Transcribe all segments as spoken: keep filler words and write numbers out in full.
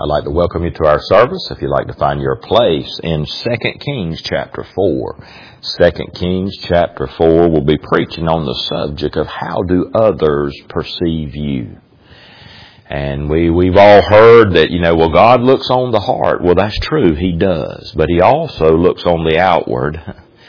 I'd like to welcome you to our service. If you'd like to find your place in Second Kings chapter four. Second Kings chapter four will be preaching on the subject of how do others perceive you. And we, we've all heard that, you know, well, God looks on the heart. Well, that's true. He does. But He also looks on the outward.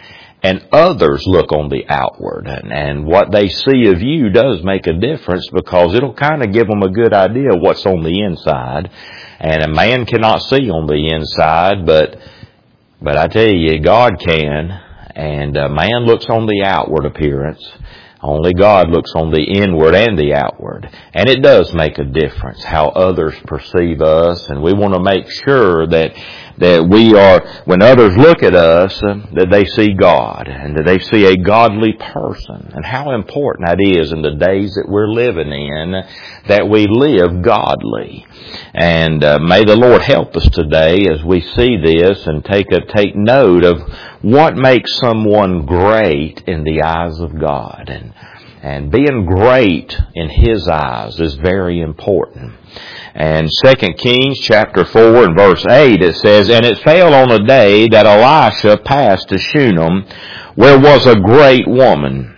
And others look on the outward. And, and what they see of you does make a difference, because it'll kind of give them a good idea of what's on the inside. And a man cannot see on the inside, but but I tell you, God can. And a man looks on the outward appearance. Only God looks on the inward and the outward. And it does make a difference how others perceive us. And we want to make sure that that we are, when others look at us, uh, that they see God and that they see a godly person. And how important that is in the days that we're living in, that we live godly. And uh, may the Lord help us today as we see this and take a, take note of what makes someone great in the eyes of God. And, and being great in His eyes is very important. And Second Kings chapter four and verse eight, it says, "And it fell on a day that Elisha passed to Shunem, where was a great woman.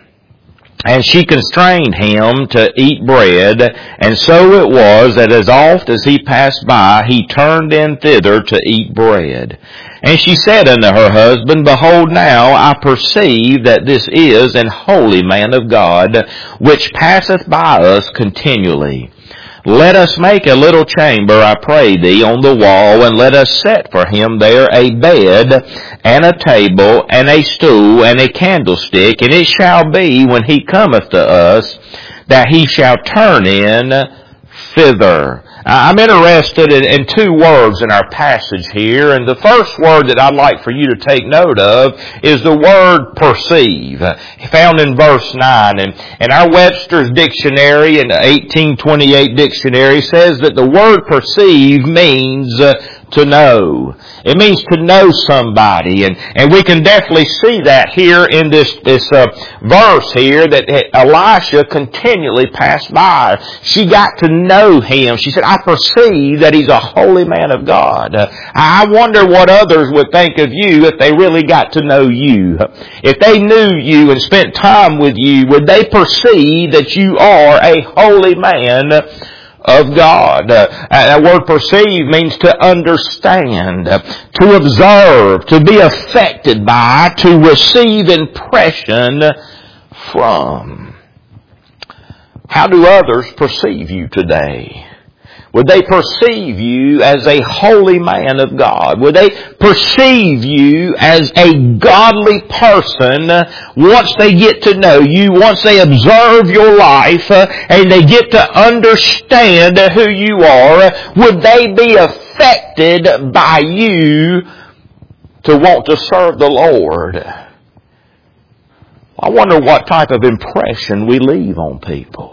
And she constrained him to eat bread, and so it was that as oft as he passed by, he turned in thither to eat bread. And she said unto her husband, Behold, now I perceive that this is an holy man of God, which passeth by us continually. Let us make a little chamber, I pray thee, on the wall, and let us set for him there a bed, and a table, and a stool, and a candlestick. And it shall be, when he cometh to us, that he shall turn in thither." I'm interested in, in two words in our passage here. And the first word that I'd like for you to take note of is the word perceive, found in verse nine. And, and our Webster's dictionary, in the eighteen twenty-eight dictionary, says that the word perceive means uh, to know. It means to know somebody. And, and we can definitely see that here in this, this uh, verse here, that Elisha continually passed by. She got to know him. She said, I perceive that he's a holy man of God. Uh, I wonder what others would think of you if they really got to know you. If they knew you and spent time with you, would they perceive that you are a holy man of God? Uh, that word perceive means to understand, uh, to observe, to be affected by, to receive impression from. How do others perceive you today? Would they perceive you as a holy man of God? Would they perceive you as a godly person once they get to know you, once they observe your life, uh, and they get to understand who you are? Would they be affected by you to want to serve the Lord? I wonder what type of impression we leave on people.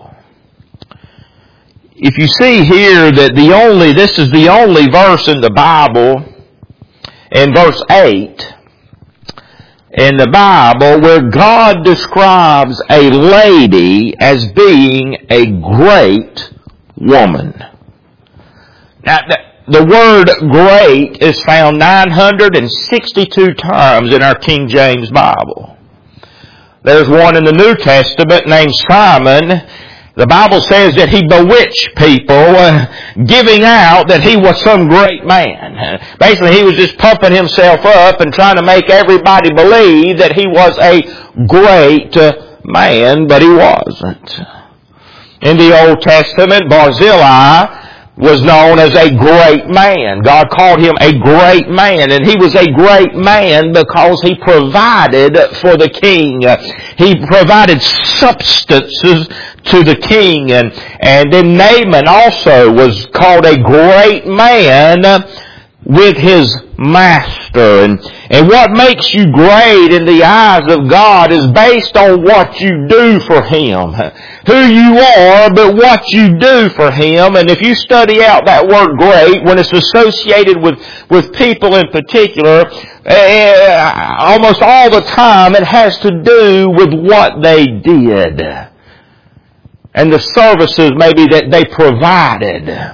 If you see here that the only, this is the only verse in the Bible, in verse eight, in the Bible, where God describes a lady as being a great woman. Now, the word great is found nine hundred sixty-two times in our King James Bible. There's one in the New Testament named Simon. The Bible says that he bewitched people, uh, giving out that he was some great man. Uh, basically, he was just pumping himself up and trying to make everybody believe that he was a great uh, man, but he wasn't. In the Old Testament, Barzillai was known as a great man. God called him a great man, and he was a great man because he provided for the king. He provided substances to the king. And, and then Naaman also was called a great man with his master. And, and what makes you great in the eyes of God is based on what you do for Him. Who you are, but what you do for Him. And if you study out that word great, when it's associated with, with people in particular, uh, almost all the time it has to do with what they did. And the services maybe that they provided.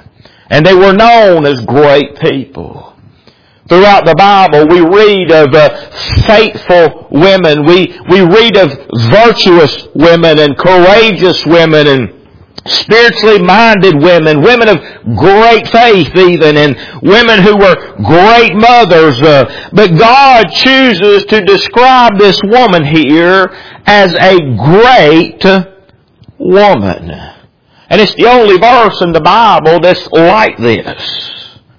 And they were known as great people. Throughout the Bible, we read of uh, faithful women. We, we read of virtuous women and courageous women and spiritually minded women, women of great faith even, and women who were great mothers. Uh, but God chooses to describe this woman here as a great woman. And it's the only verse in the Bible that's like this.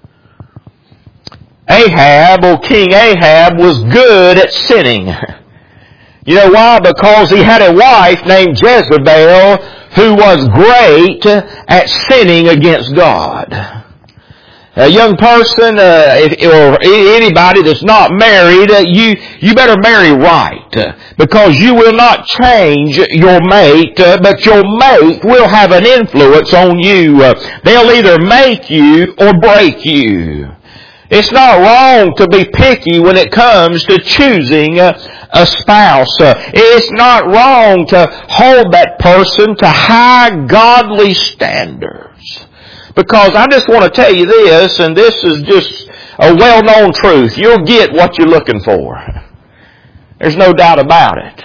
Ahab, or King Ahab, was good at sinning. You know why? Because he had a wife named Jezebel who was great at sinning against God. A young person, uh, if, or anybody that's not married, uh, you you better marry right, uh, because you will not change your mate, uh, but your mate will have an influence on you. Uh, they'll either make you or break you. It's not wrong to be picky when it comes to choosing a, a spouse. Uh, it's not wrong to hold that person to high godly standards. Because I just want to tell you this, and this is just a well-known truth. You'll get what you're looking for. There's no doubt about it.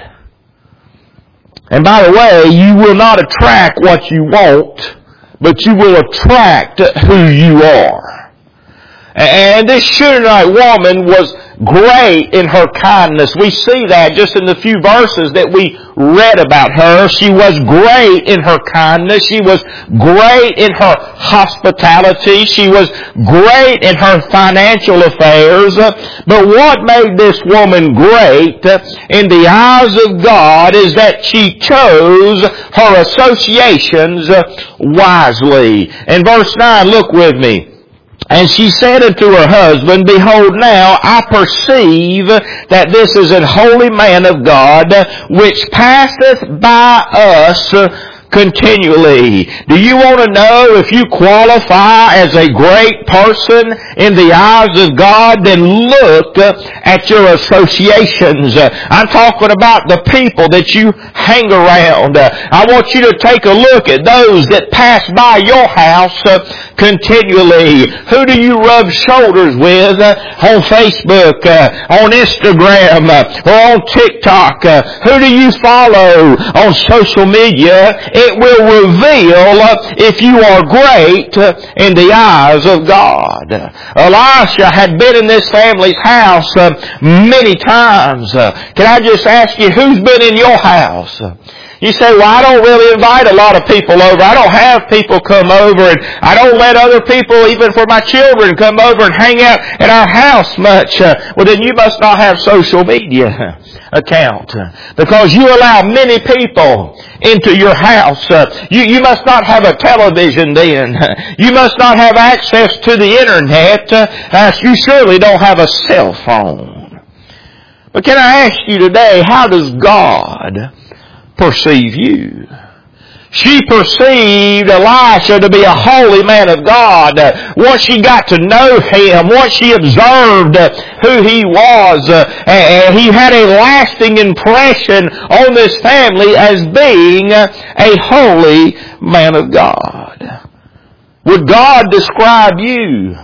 And by the way, you will not attract what you want, but you will attract who you are. And this Shunammite woman was great in her kindness. We see that just in the few verses that we read about her. She was great in her kindness. She was great in her hospitality. She was great in her financial affairs. But what made this woman great in the eyes of God is that she chose her associations wisely. In verse nine, look with me. And she said unto her husband, Behold, now I perceive that this is an holy man of God, which passeth by us continually. Do you want to know if you qualify as a great person in the eyes of God? Then look at your associations. I'm talking about the people that you hang around. I want you to take a look at those that pass by your house continually. Who do you rub shoulders with on Facebook, on Instagram, or on TikTok? Who do you follow on social media? It will reveal if you are great in the eyes of God. Elisha had been in this family's house many times. Can I just ask you, who's been in your house? You say, well, I don't really invite a lot of people over. I don't have people come over, and I don't let other people, even for my children, come over and hang out at our house much. Uh, well, then you must not have social media account, because you allow many people into your house. Uh, you, you must not have a television then. You must not have access to the internet. Uh, as you surely don't have a cell phone. But can I ask you today, how does God perceive you? She perceived Elisha to be a holy man of God. Once she got to know him, once she observed who he was, and he had a lasting impression on this family as being a holy man of God. Would God describe you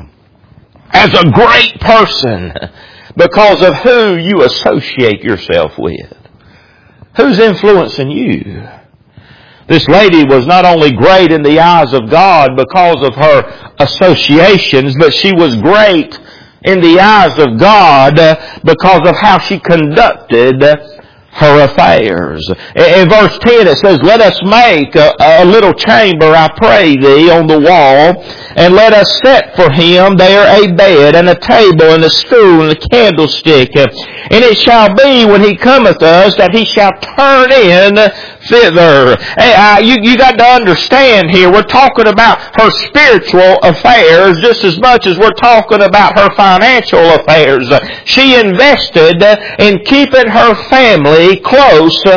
as a great person because of who you associate yourself with? Who's influencing you? This lady was not only great in the eyes of God because of her associations, but she was great in the eyes of God because of how she conducted her affairs. In verse ten it says, Let us make a, a little chamber, I pray thee, on the wall, and let us set for him there a bed, and a table, and a stool, and a candlestick. And it shall be, when he cometh us, that he shall turn in thither. Hey, uh, you, you got to understand here, we're talking about her spiritual affairs just as much as we're talking about her financial affairs. She invested in keeping her family close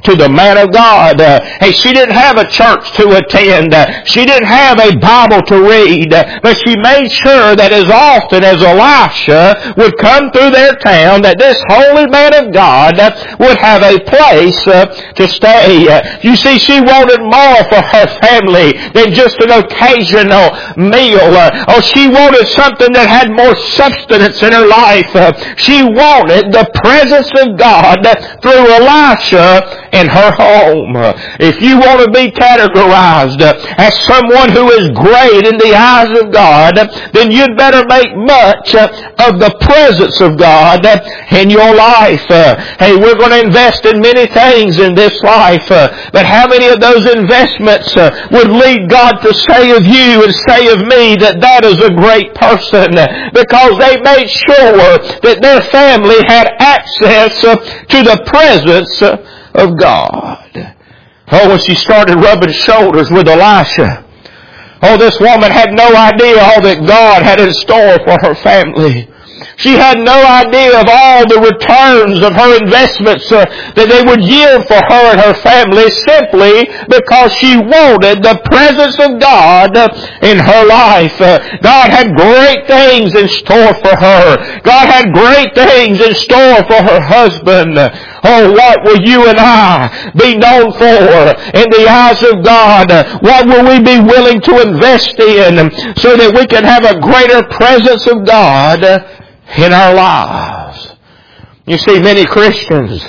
to the man of God. Uh, hey, she didn't have a church to attend. Uh, she didn't have a Bible to read. Uh, but she made sure that as often as Elisha would come through their town, that this holy man of God uh, would have a place uh, to stay. Uh, you see, she wanted more for her family than just an occasional meal. Uh, oh, she wanted something that had more substance in her life. Uh, she wanted the presence of God uh, through Elisha in her home. Uh, if you want to be categorized uh, as someone who is great in the eyes of God, uh, then you'd better make much uh, of the presence of God uh, in your life. Uh, hey, we're going to invest in many things in this life, uh, but how many of those investments uh, would lead God to say of you and say of me that that is a great person, because they made sure that their family had access uh, to the presence uh, of God. Oh, when she started rubbing shoulders with Elisha, oh, this woman had no idea all that God had in store for her family. She had no idea of all the returns of her investments uh, that they would yield for her and her family, simply because she wanted the presence of God uh, in her life. Uh, God had great things in store for her. God had great things in store for her husband. Oh, what will you and I be known for in the eyes of God? What will we be willing to invest in so that we can have a greater presence of God in our lives? You see, many Christians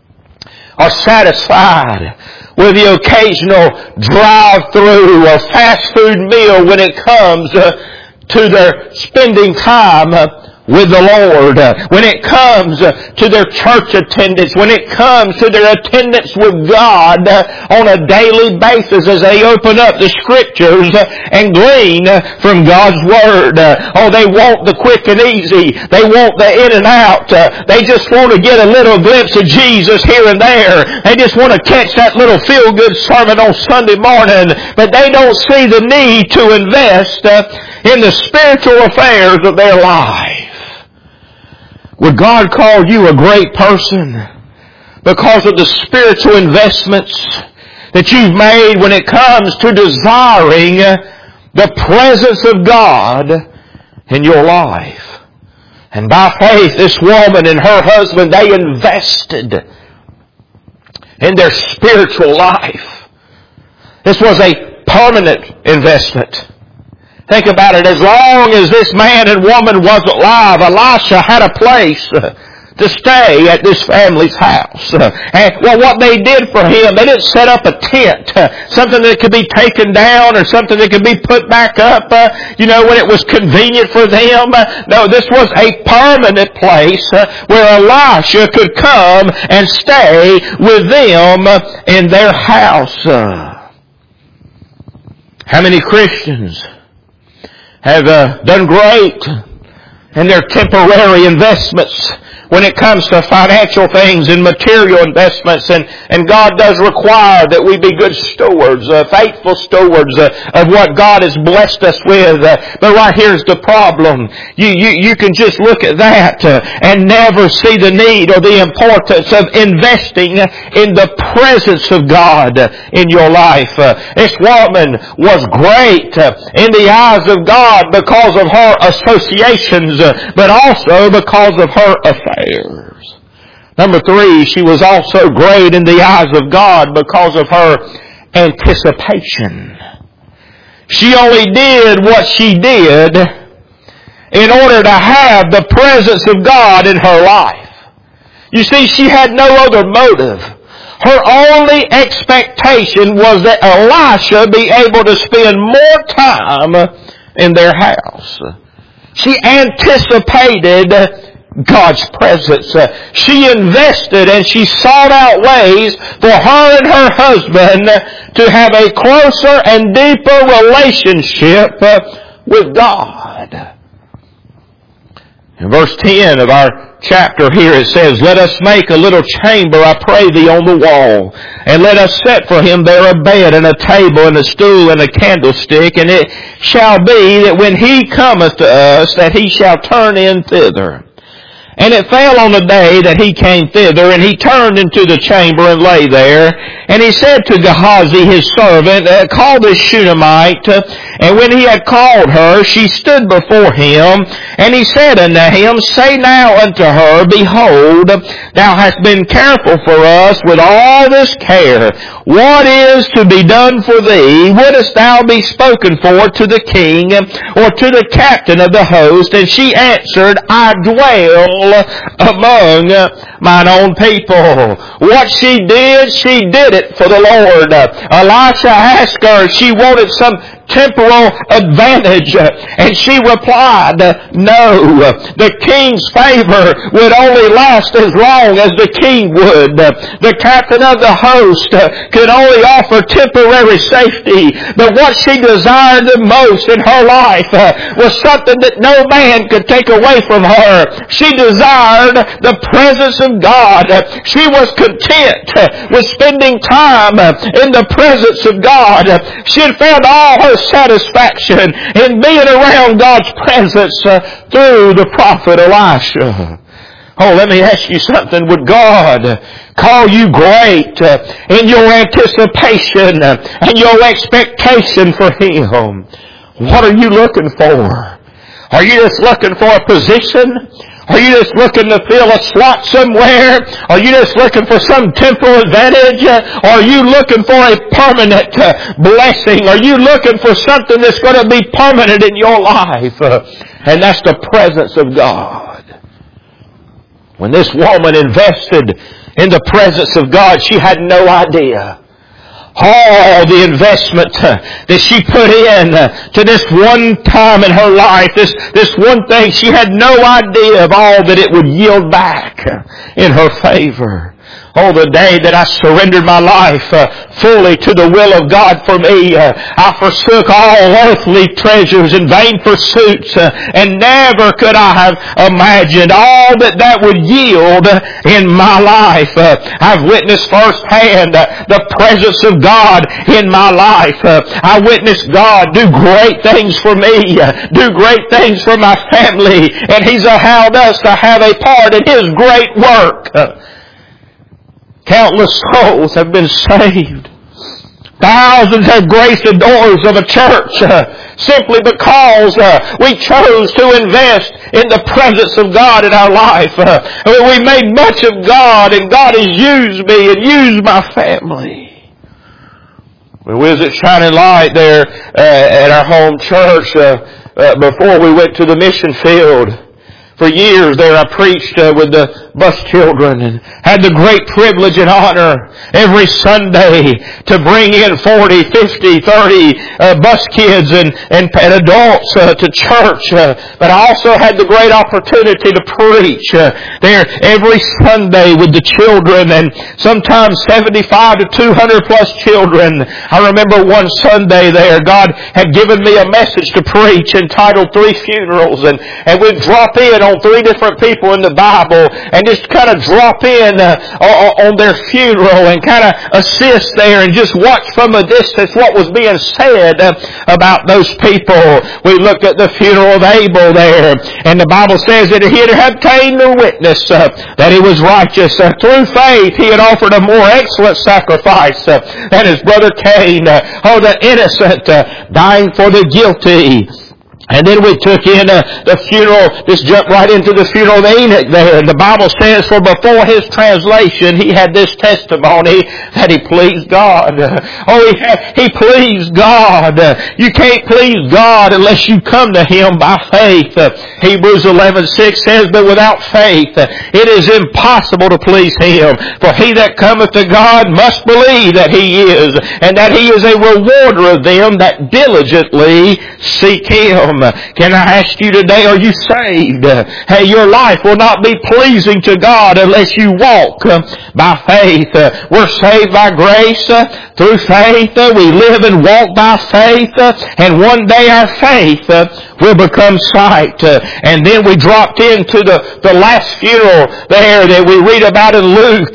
are satisfied with the occasional drive-through or fast food meal when it comes uh, to their spending time uh, with the Lord. Uh, when it comes uh, to their church attendance, when it comes to their attendance with God uh, on a daily basis as they open up the Scriptures uh, and glean uh, from God's Word. Uh, oh, they want the quick and easy. They want the in and out. Uh, they just want to get a little glimpse of Jesus here and there. They just want to catch that little feel-good sermon on Sunday morning. But they don't see the need to invest uh, in the spiritual affairs of their life. Would God call you a great person because of the spiritual investments that you've made when it comes to desiring the presence of God in your life? And by faith, this woman and her husband, they invested in their spiritual life. This was a permanent investment. Think about it. As long as this man and woman was alive, Elisha had a place to stay at this family's house. And, well, what they did for him, they didn't set up a tent, something that could be taken down or something that could be put back up, you know, when it was convenient for them. No, this was a permanent place where Elisha could come and stay with them in their house. How many Christians have uh, done great in their temporary investments when it comes to financial things and material investments, and, and God does require that we be good stewards, uh, faithful stewards uh, of what God has blessed us with. Uh, but right here's the problem. You, you, you can just look at that uh, and never see the need or the importance of investing in the presence of God uh, in your life. Uh, this woman was great uh, in the eyes of God because of her associations, uh, but also because of her affairs. Number three, she was also great in the eyes of God because of her anticipation. She only did what she did in order to have the presence of God in her life. You see, she had no other motive. Her only expectation was that Elisha be able to spend more time in their house. She anticipated God's presence. Uh, she invested and she sought out ways for her and her husband to have a closer and deeper relationship uh, with God. In verse ten of our chapter here it says, "Let us make a little chamber, I pray thee, on the wall, and let us set for him there a bed and a table and a stool and a candlestick, and it shall be that when he cometh to us, that he shall turn in thither. And it fell on the day that he came thither, and he turned into the chamber and lay there. And he said to Gehazi his servant, uh, Call this Shunammite. And when he had called her, she stood before him. And he said unto him, Say now unto her, Behold, thou hast been careful for us with all this care. What is to be done for thee? Wouldest thou be spoken for to the king or to the captain of the host? And she answered, I dwell among mine own people. What she did, she did it for the Lord. Elisha asked her, she wanted some temporal advantage, and she replied, no, the king's favor would only last as long as the king would. The captain of the host could only offer temporary safety, but what she desired the most in her life was something that no man could take away from her. She desired the presence of God. She was content with spending time in the presence of God. She had found all her satisfaction in being around God's presence uh, through the prophet Elisha. Oh, let me ask you something. Would God call you great uh, in your anticipation uh, and your expectation for Him? What are you looking for? Are you just looking for a position? Are you just looking to fill a slot somewhere? Are you just looking for some temporal advantage? Or are you looking for a permanent blessing? Are you looking for something that's going to be permanent in your life? And that's the presence of God. When this woman invested in the presence of God, she had no idea all the investment that she put in to this one time in her life, this, this one thing. She had no idea of all that it would yield back in her favor. Oh, the day that I surrendered my life uh, fully to the will of God for me, uh, I forsook all earthly treasures and vain pursuits, uh, and never could I have imagined all that that would yield in my life. Uh, I've witnessed firsthand uh, the presence of God in my life. Uh, I witnessed God do great things for me, uh, do great things for my family, and He's allowed us to have a part in His great work. Uh, Countless souls have been saved. Thousands have graced the doors of a church uh, simply because uh, we chose to invest in the presence of God in our life. Uh, we made much of God, and God has used me and used my family. We was at Shining Light there uh, at our home church uh, uh, before we went to the mission field. For years there I preached uh, with the bus children and had the great privilege and honor every Sunday to bring in forty, fifty, thirty uh, bus kids and, and, and adults uh, to church. Uh, but I also had the great opportunity to preach uh, there every Sunday with the children, and sometimes seventy-five to two hundred plus children. I remember one Sunday there, God had given me a message to preach entitled Three Funerals, and, and we'd drop in on three different people in the Bible and just kind of drop in uh, on their funeral and kind of assist there and just watch from a distance what was being said uh, about those people. We looked at the funeral of Abel there, and the Bible says that he had obtained the witness uh, that he was righteous. Uh, through faith he had offered a more excellent sacrifice uh, than his brother Cain. Uh, oh, the innocent uh, dying for the guilty. And then we took in uh, the funeral, just jumped right into the funeral of Enoch there. And the Bible says, for before his translation, he had this testimony that he pleased God. Uh, oh, he, had, he pleased God. Uh, you can't please God unless you come to Him by faith. Uh, Hebrews eleven six says, but without faith, uh, it is impossible to please Him. For he that cometh to God must believe that He is, and that He is a rewarder of them that diligently seek Him. Can I ask you today, are you saved? Hey, your life will not be pleasing to God unless you walk by faith. We're saved by grace through faith. We live and walk by faith, and one day our faith will become sight. And then we dropped into the, the last funeral there that we read about in Luke,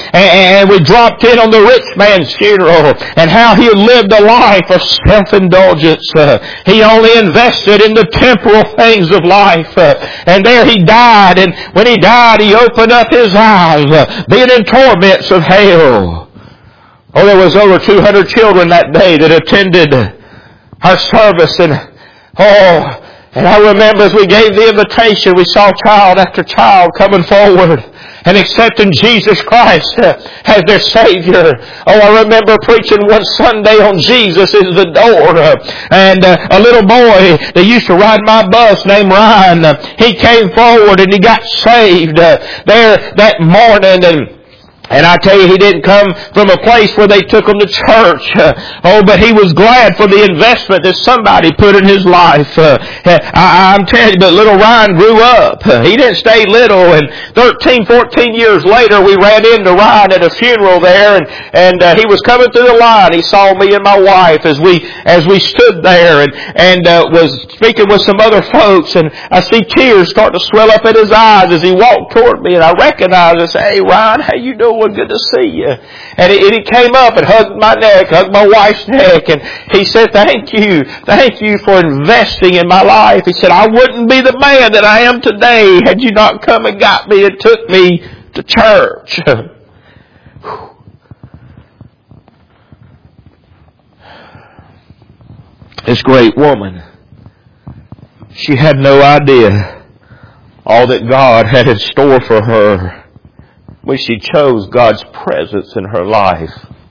and we dropped in on the rich man's funeral and how he lived a life of self-indulgence. He only invested investment in the temporal things of life. Uh, and there he died, and when he died, he opened up his eyes, uh, being in torments of hell. Oh, there was over two hundred children that day that attended our service, and oh, and I remember as we gave the invitation, we saw child after child coming forward and accepting Jesus Christ as their Savior. Oh, I remember preaching one Sunday on Jesus is the door. And uh, a little boy that used to ride my bus named Ryan, uh, he came forward and he got saved uh, there that morning. And And I tell you, he didn't come from a place where they took him to church. Uh, oh, but he was glad for the investment that somebody put in his life. Uh, I, I'm telling you, but little Ryan grew up. Uh, he didn't stay little. And thirteen, fourteen years later, we ran into Ryan at a funeral there, and and uh, he was coming through the line. He saw me and my wife as we as we stood there, and and uh, was speaking with some other folks. And I see tears start to swell up in his eyes as he walked toward me, and I recognized and said, "Hey, Ryan, how you doing? Good to see you." And he, and he came up and hugged my neck, hugged my wife's neck, and he said, "Thank you, thank you for investing in my life." He said, "I wouldn't be the man that I am today had you not come and got me and took me to church." This great woman, she had no idea all that God had in store for her when she chose God's presence in her life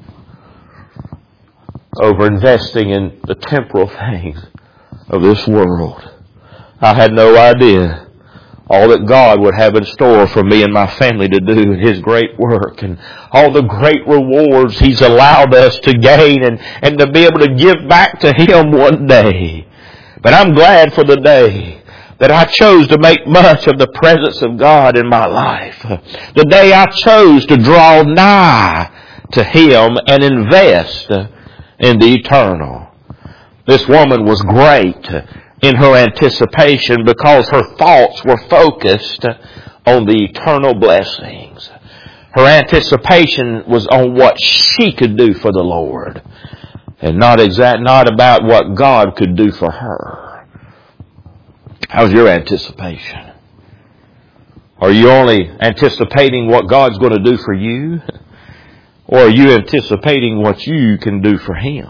over investing in the temporal things of this world. I had no idea all that God would have in store for me and my family to do in His great work, and all the great rewards He's allowed us to gain and, and to be able to give back to Him one day. But I'm glad for the day that I chose to make much of the presence of God in my life. The day I chose to draw nigh to Him and invest in the eternal. This woman was great in her anticipation because her thoughts were focused on the eternal blessings. Her anticipation was on what she could do for the Lord, and not exact, not about what God could do for her. How's your anticipation? Are you only anticipating what God's going to do for you? Or are you anticipating what you can do for Him?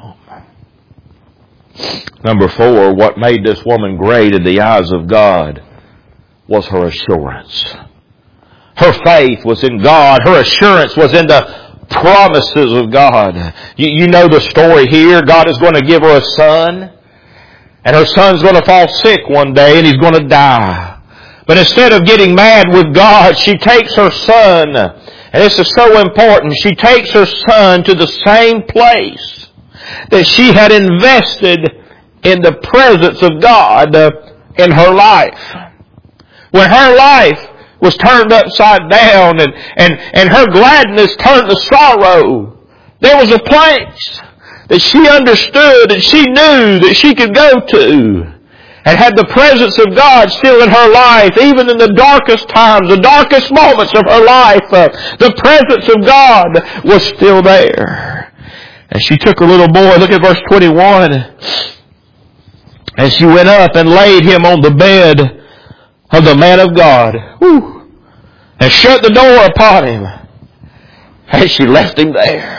Number four, what made this woman great in the eyes of God was her assurance. Her faith was in God. Her assurance was in the promises of God. You, you know the story here. God is going to give her a son. And her son's going to fall sick one day and he's going to die. But instead of getting mad with God, she takes her son, and this is so important, she takes her son to the same place that she had invested in the presence of God in her life. When her life was turned upside down and, and, and her gladness turned to sorrow, there was a place that she understood and she knew that she could go to, and had the presence of God still in her life, even in the darkest times, the darkest moments of her life, uh, the presence of God was still there. And she took her little boy, look at verse twenty-one, and she went up and laid him on the bed of the man of God, whew, and shut the door upon him, and she left him there.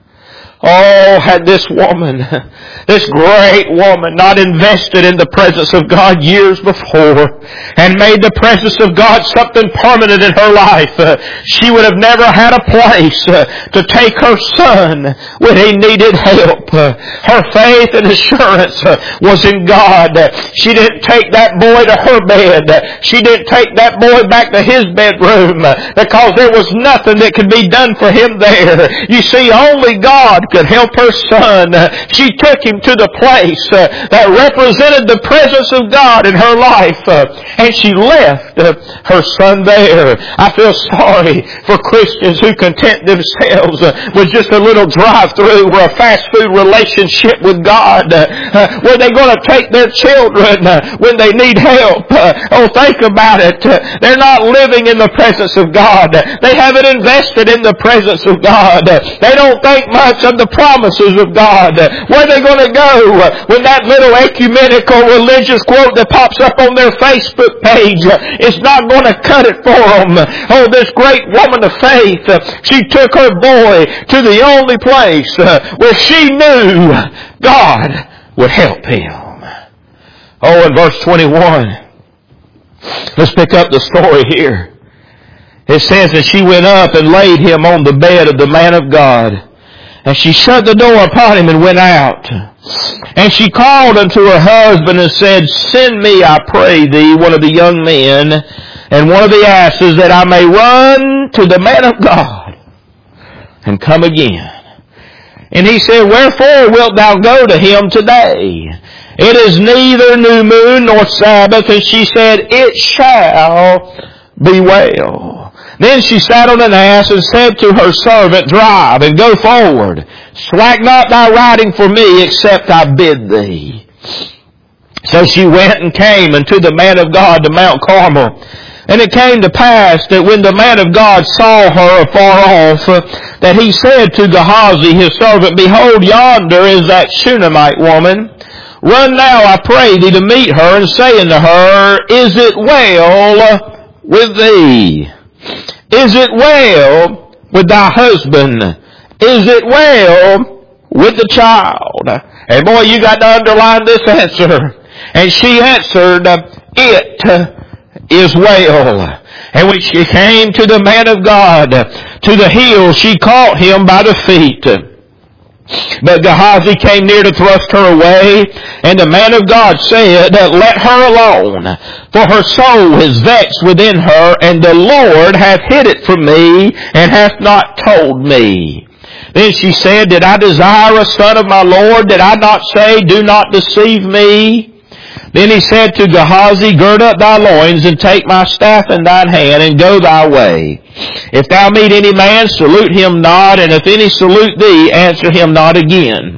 Oh, had this woman, this great woman, not invested in the presence of God years before and made the presence of God something permanent in her life, uh, she would have never had a place uh, to take her son when he needed help. Uh, her faith and assurance uh, was in God. Uh, she didn't take that boy to her bed. Uh, she didn't take that boy back to his bedroom uh, because there was nothing that could be done for him there. You see, only God could help her son. She took him to the place uh, that represented the presence of God in her life, uh, and she left uh, her son there. I feel sorry for Christians who content themselves uh, with just a little drive-through or a fast food relationship with God, uh, uh, where they're going to take their children uh, when they need help. Uh, oh, think about it. Uh, they're not living in the presence of God. They haven't invested in the presence of God. Uh, they don't think much of the the promises of God. Where are they going to go when that little ecumenical religious quote that pops up on their Facebook page is not going to cut it for them? Oh, this great woman of faith, she took her boy to the only place where she knew God would help him. Oh, in verse twenty-one, let's pick up the story here. It says that she went up and laid him on the bed of the man of God. And she shut the door upon him and went out. And she called unto her husband and said, Send me, I pray thee, one of the young men and one of the asses, that I may run to the man of God and come again. And he said, Wherefore wilt thou go to him today? It is neither new moon nor Sabbath. And she said, It shall be well. Then she sat on an ass and said to her servant, Drive and go forward. Slack not thy riding for me, except I bid thee. So she went and came unto the man of God to Mount Carmel. And it came to pass that when the man of God saw her afar off, that he said to Gehazi his servant, Behold, yonder is that Shunammite woman. Run now, I pray thee, to meet her, and say unto her, Is it well with thee? Is it well with thy husband? Is it well with the child? And boy, you got to underline this answer. And she answered, It is well. And when she came to the man of God, to the hill, she caught him by the feet. But Gehazi came near to thrust her away, and the man of God said, Let her alone, for her soul is vexed within her, and the Lord hath hid it from me, and hath not told me. Then she said, Did I desire a son of my Lord? Did I not say, Do not deceive me? Then he said to Gehazi, Gird up thy loins, and take my staff in thine hand, and go thy way. If thou meet any man, salute him not, and if any salute thee, answer him not again.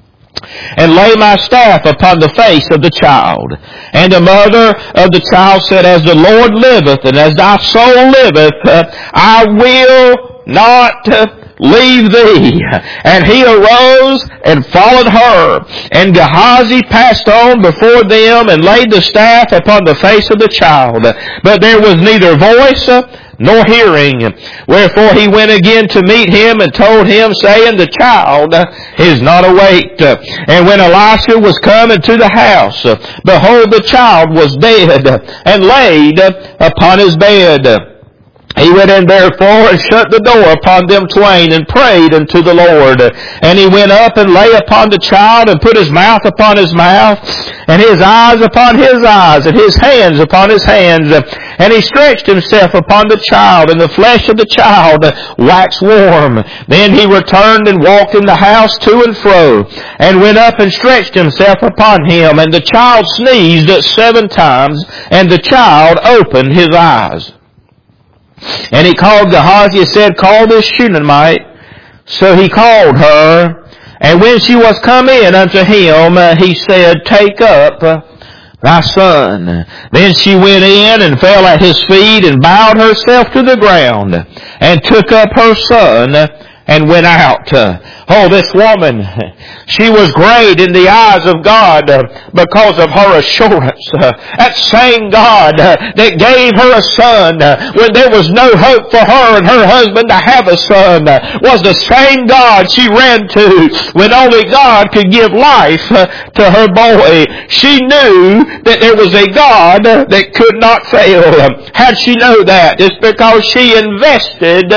And lay my staff upon the face of the child. And the mother of the child said, As the Lord liveth, and as thy soul liveth, I will not leave thee. And he arose and followed her. And Gehazi passed on before them, and laid the staff upon the face of the child. But there was neither voice nor hearing. Wherefore he went again to meet him, and told him, saying, The child is not awake. And when Elisha was come into the house, behold, the child was dead, and laid upon his bed. He went in therefore and shut the door upon them twain, and prayed unto the Lord. And he went up and lay upon the child, and put his mouth upon his mouth, and his eyes upon his eyes, and his hands upon his hands. And he stretched himself upon the child, and the flesh of the child waxed warm. Then he returned and walked in the house to and fro, and went up and stretched himself upon him. And the child sneezed seven times, and the child opened his eyes. And he called Gehazi and said, Call this Shunammite. So he called her. And when she was come in unto him, uh, he said, Take up uh, thy son. Then she went in and fell at his feet, and bowed herself to the ground, and took up her son, and went out. Oh, this woman, she was great in the eyes of God because of her assurance. That same God that gave her a son when there was no hope for her and her husband to have a son was the same God she ran to when only God could give life to her boy. She knew that there was a God that could not fail. How'd she know that? It's because she invested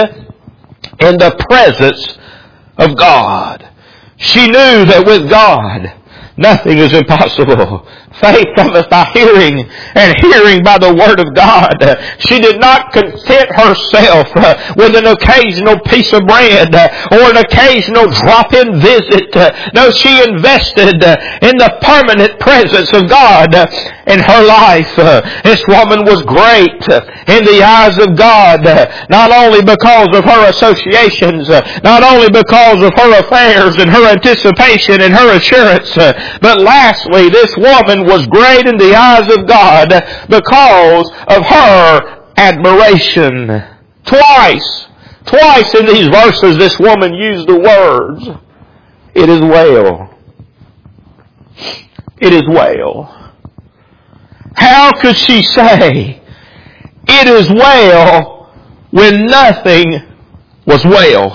in the presence of God. She knew that with God, nothing is impossible. Faith cometh by hearing, and hearing by the Word of God. She did not content herself with an occasional piece of bread or an occasional drop-in visit. No, she invested in the permanent presence of God in her life. This woman was great in the eyes of God, not only because of her associations, not only because of her affairs and her anticipation and her assurance, but lastly, this woman was great in the eyes of God because of her admiration. Twice, twice in these verses this woman used the words, It is well. It is well. How could she say, it is well, when nothing was well?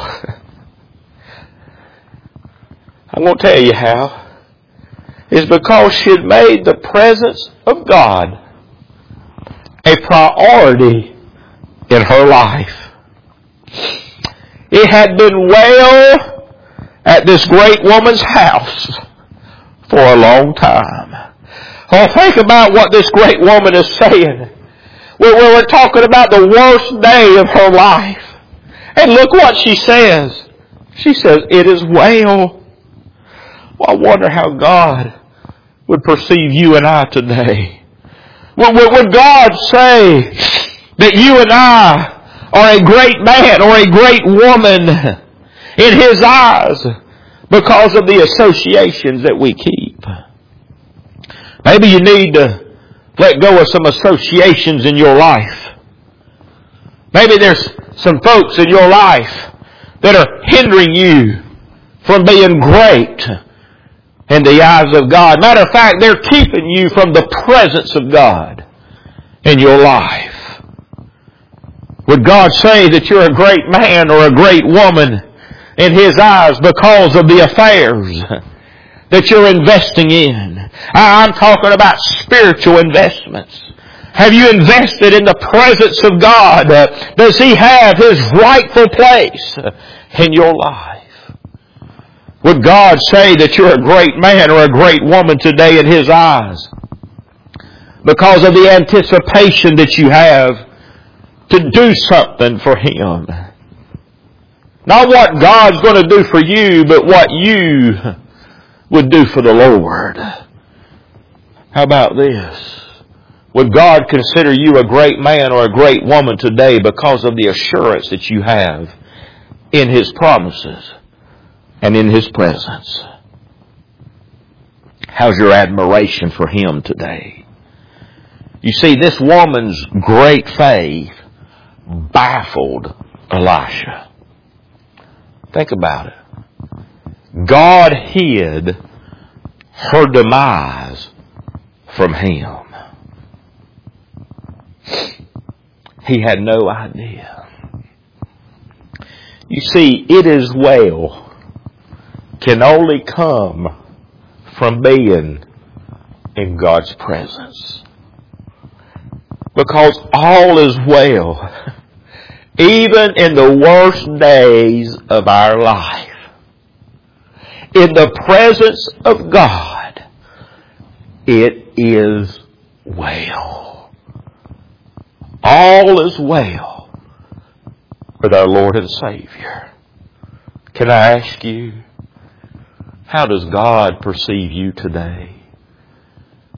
I'm going to tell you how. It's because she had made the presence of God a priority in her life. It had been well at this great woman's house for a long time. Oh, think about what this great woman is saying. We're, we're talking about the worst day of her life. And look what she says. She says, it is well. Well, I wonder how God would perceive you and I today. Would, would God say that you and I are a great man or a great woman in His eyes because of the associations that we keep? Maybe you need to let go of some associations in your life. Maybe there's some folks in your life that are hindering you from being great in the eyes of God. Matter of fact, they're keeping you from the presence of God in your life. Would God say that you're a great man or a great woman in His eyes because of the affairs that you're investing in? I'm talking about spiritual investments. Have you invested in the presence of God? Does He have His rightful place in your life? Would God say that you're a great man or a great woman today in His eyes because of the anticipation that you have to do something for Him? Not what God's going to do for you, but what you would do for the Lord. How about this? Would God consider you a great man or a great woman today because of the assurance that you have in His promises and in His presence? How's your admiration for Him today? You see, this woman's great faith baffled Elisha. Think about it. God hid her demise from him. He had no idea. You see, it is well can only come from being in God's presence. Because all is well, even in the worst days of our life. In the presence of God, it is well. All is well with our Lord and Savior. Can I ask you, how does God perceive you today?